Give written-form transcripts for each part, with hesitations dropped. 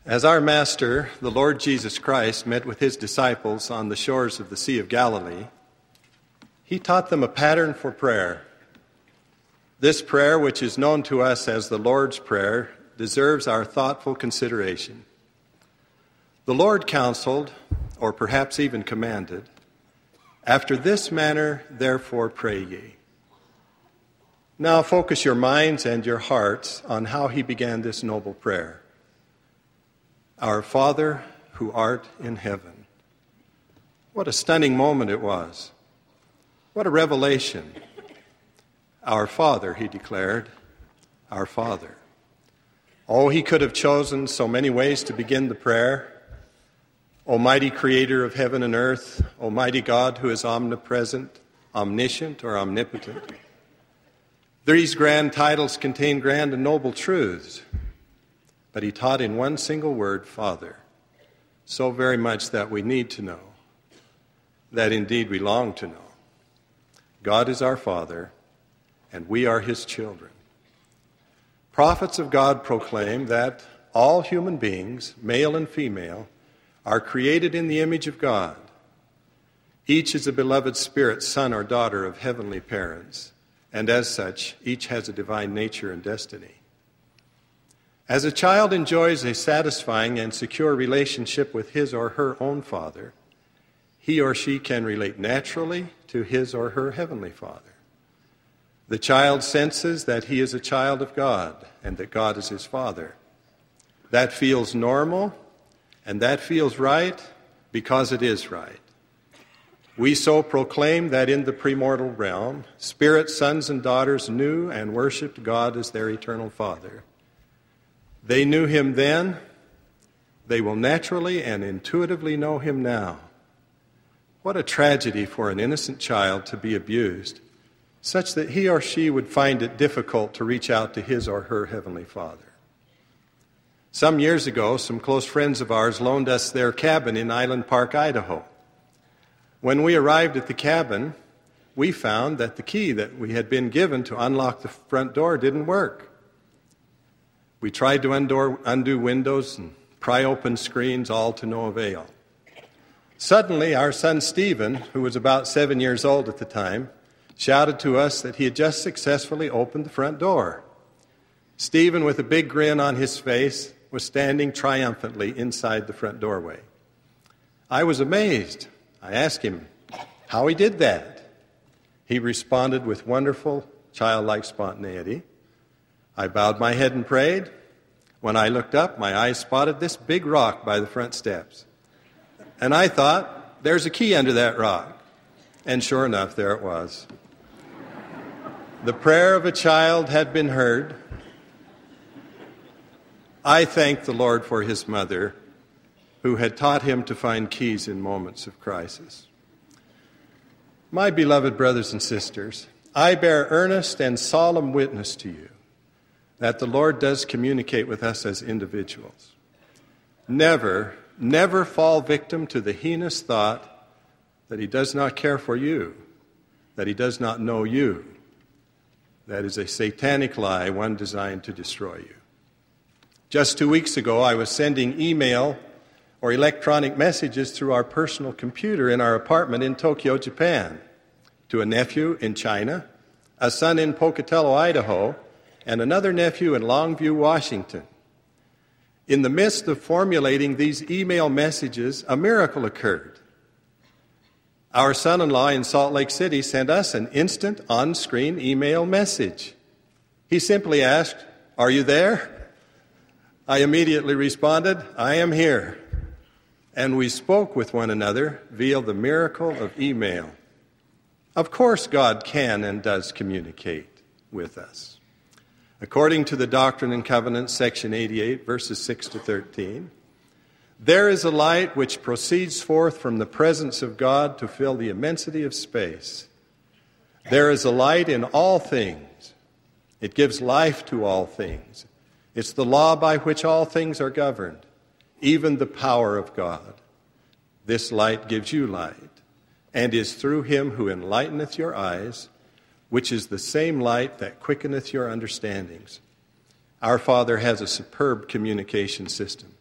As our Master, the Lord Jesus Christ, met with his disciples on the shores of the Sea of Galilee, he taught them a pattern for prayer. This prayer, which is known to us as the Lord's Prayer, deserves our thoughtful consideration. The Lord counseled, or perhaps even commanded, "After this manner, therefore, pray ye." Now focus your minds and your hearts on how he began this noble prayer. Our Father, who art in heaven. What a stunning moment it was. What a revelation. Our Father, he declared, our Father. Oh, he could have chosen so many ways to begin the prayer. Almighty Creator of heaven and earth, Almighty God who is omnipresent, omniscient, or omnipotent. These grand titles contain grand and noble truths. But he taught in one single word, Father, so very much that we need to know, that indeed we long to know. God is our Father, and we are his children. Prophets of God proclaim that all human beings, male and female, are created in the image of God. Each is a beloved spirit, son or daughter of heavenly parents, and as such, each has a divine nature and destiny. As a child enjoys a satisfying and secure relationship with his or her own father, he or she can relate naturally to his or her heavenly Father. The child senses that he is a child of God and that God is his Father. That feels normal and that feels right because it is right. We so proclaim that in the premortal realm, spirit sons and daughters knew and worshiped God as their eternal Father. They knew him then. They will naturally and intuitively know him now. What a tragedy for an innocent child to be abused, such that he or she would find it difficult to reach out to his or her heavenly Father. Some years ago, some close friends of ours loaned us their cabin in Island Park, Idaho. When we arrived at the cabin, we found that the key that we had been given to unlock the front door didn't work. We tried to undo windows and pry open screens, all to no avail. Suddenly, our son Stephen, who was about 7 years old at the time, shouted to us that he had just successfully opened the front door. Stephen, with a big grin on his face, was standing triumphantly inside the front doorway. I was amazed. I asked him how he did that. He responded with wonderful, childlike spontaneity. I bowed my head and prayed. When I looked up, my eyes spotted this big rock by the front steps. And I thought, there's a key under that rock. And sure enough, there it was. The prayer of a child had been heard. I thank the Lord for his mother, who had taught him to find keys in moments of crisis. My beloved brothers and sisters, I bear earnest and solemn witness to you that the Lord does communicate with us as individuals. Never fall victim to the heinous thought that he does not care for you, that he does not know you. That is a satanic lie, one designed to destroy you. Just 2 weeks ago, I was sending email or electronic messages through our personal computer in our apartment in Tokyo, Japan, to a nephew in China, a son in Pocatello, Idaho, and another nephew in Longview, Washington. In the midst of formulating these email messages, a miracle occurred. Our son-in-law in Salt Lake City sent us an instant on-screen email message. He simply asked, "Are you there?" I immediately responded, "I am here." And we spoke with one another via the miracle of email. Of course, God can and does communicate with us. According to the Doctrine and Covenants, section 88, verses 6 to 13, there is a light which proceeds forth from the presence of God to fill the immensity of space. There is a light in all things. It gives life to all things. It's the law by which all things are governed, even the power of God. This light gives you light, and is through him who enlighteneth your eyes, which is the same light that quickeneth your understandings. Our Father has a superb communication system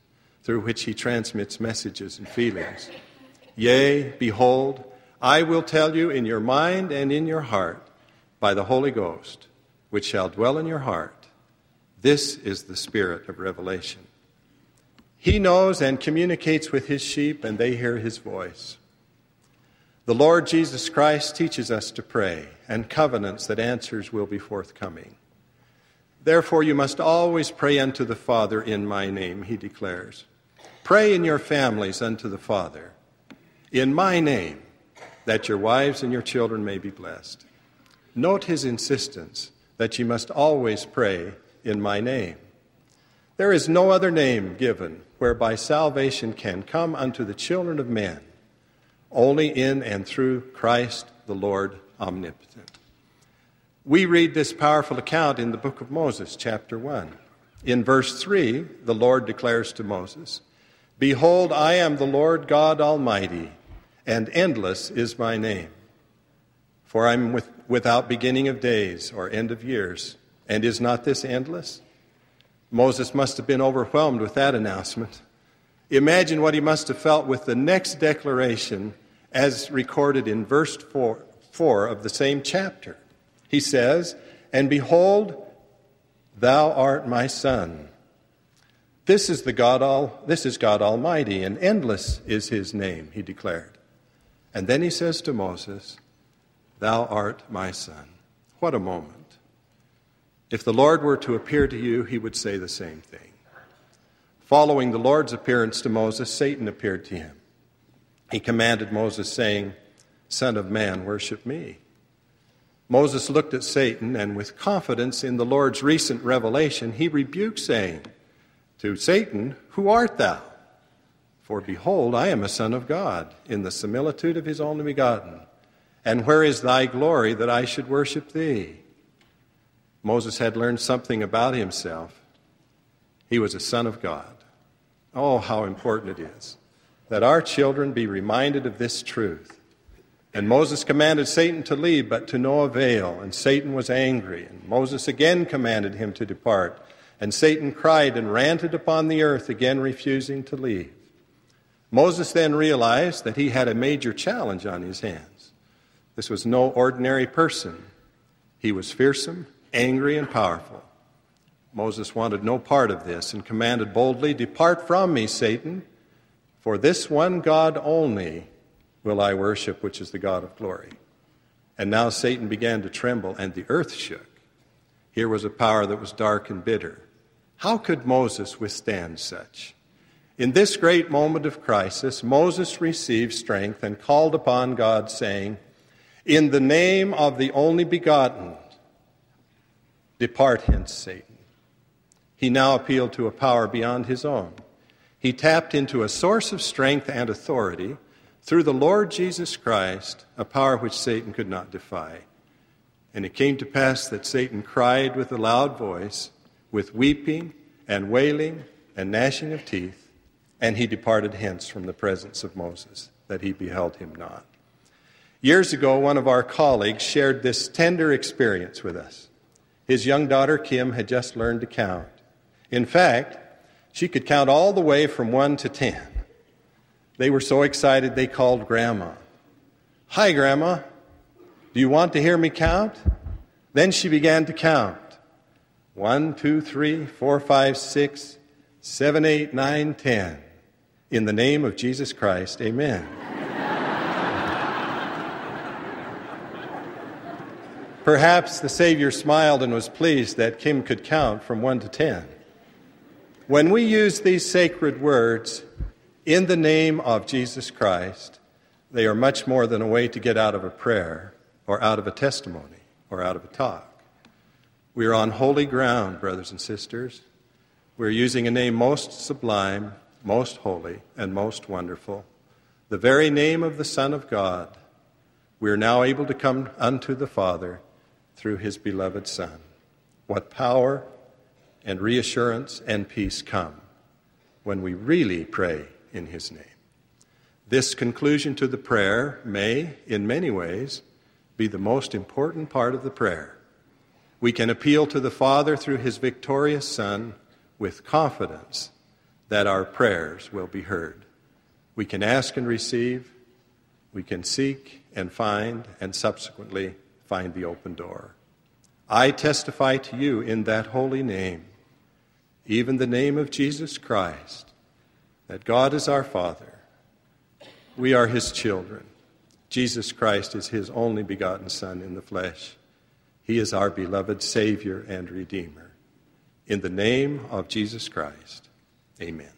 through which he transmits messages and feelings. Yea, behold, I will tell you in your mind and in your heart by the Holy Ghost, which shall dwell in your heart. This is the spirit of revelation. He knows and communicates with his sheep, and they hear his voice. The Lord Jesus Christ teaches us to pray, and covenants that answers will be forthcoming. Therefore you must always pray unto the Father in my name, he declares. Pray in your families unto the Father in my name, that your wives and your children may be blessed. Note his insistence that you must always pray in my name. There is no other name given whereby salvation can come unto the children of men, only in and through Christ the Lord omnipotent. We read this powerful account in the book of Moses, chapter 1. In verse 3, the Lord declares to Moses, Behold, I am the Lord God Almighty, and endless is my name. For I am without beginning of days or end of years. And is not this endless? Moses must have been overwhelmed with that announcement. Imagine what he must have felt with the next declaration as recorded in verse 4 of the same chapter. He says, And behold, thou art my son. This is God Almighty, and endless is his name, he declared. And then he says to Moses, Thou art my son. What a moment. If the Lord were to appear to you, he would say the same thing. Following the Lord's appearance to Moses, Satan appeared to him. He commanded Moses, saying, Son of man, worship me. Moses looked at Satan, and with confidence in the Lord's recent revelation, he rebuked, saying to Satan, Who art thou? For behold, I am a son of God, in the similitude of his only begotten. And where is thy glory that I should worship thee? Moses had learned something about himself. He was a son of God. Oh, how important it is that our children be reminded of this truth. And Moses commanded Satan to leave, but to no avail. And Satan was angry. And Moses again commanded him to depart. And Satan cried and ranted upon the earth, again refusing to leave. Moses then realized that he had a major challenge on his hands. This was no ordinary person. He was fearsome, angry, and powerful. Moses wanted no part of this and commanded boldly, Depart from me, Satan, for this one God only will I worship, which is the God of glory. And now Satan began to tremble, and the earth shook. Here was a power that was dark and bitter. How could Moses withstand such? In this great moment of crisis, Moses received strength and called upon God, saying, In the name of the only begotten, depart hence, Satan. He now appealed to a power beyond his own. He tapped into a source of strength and authority through the Lord Jesus Christ, a power which Satan could not defy. And it came to pass that Satan cried with a loud voice, with weeping and wailing and gnashing of teeth, and he departed hence from the presence of Moses, that he beheld him not. Years ago, one of our colleagues shared this tender experience with us. His young daughter, Kim, had just learned to count. In fact, she could count all the way from 1 to 10. They were so excited they called Grandma. Hi, Grandma. Do you want to hear me count? Then she began to count. 1, 2, 3, 4, 5, 6, 7, 8, 9, 10. In the name of Jesus Christ, amen. Perhaps the Savior smiled and was pleased that Kim could count from 1 to 10. When we use these sacred words, in the name of Jesus Christ, they are much more than a way to get out of a prayer or out of a testimony or out of a talk. We are on holy ground, brothers and sisters. We're using a name most sublime, most holy, and most wonderful, the very name of the Son of God. We are now able to come unto the Father through his beloved Son. What power and reassurance and peace come when we really pray in his name. This conclusion to the prayer may, in many ways, be the most important part of the prayer. We can appeal to the Father through his victorious Son with confidence that our prayers will be heard. We can ask and receive, we can seek and find, and subsequently find the open door. I testify to you in that holy name, even the name of Jesus Christ, that God is our Father. We are his children. Jesus Christ is his only begotten Son in the flesh. He is our beloved Savior and Redeemer. In the name of Jesus Christ, amen.